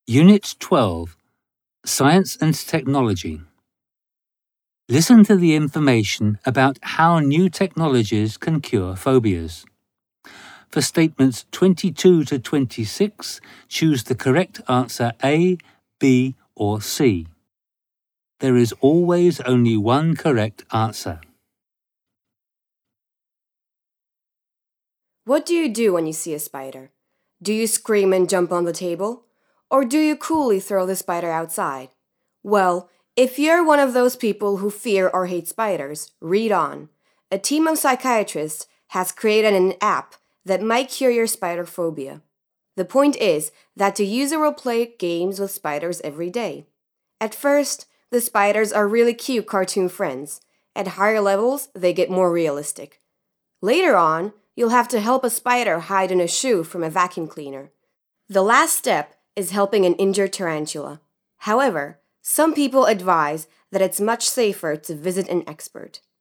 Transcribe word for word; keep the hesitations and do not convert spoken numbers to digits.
Unit twelve, Science and Technology. Listen to the information about how new technologies can cure phobias. For statements twenty-two to twenty-six, choose the correct answer A, B, or C. There is always only one correct answer. What do you do when you see a spider? Do you scream and jump on the table? Or do you coolly throw the spider outside? Well, if you're one of those people who fear or hate spiders, read on. A team of psychiatrists has created an app that might cure your spider phobia. The point is that the user will play games with spiders every day. At first, the spiders are really cute cartoon friends. At higher levels, they get more realistic. Later on, you'll have to help a spider hide in a shoe from a vacuum cleaner. The last step is helping an injured tarantula. However, some people advise that it's much safer to visit an expert.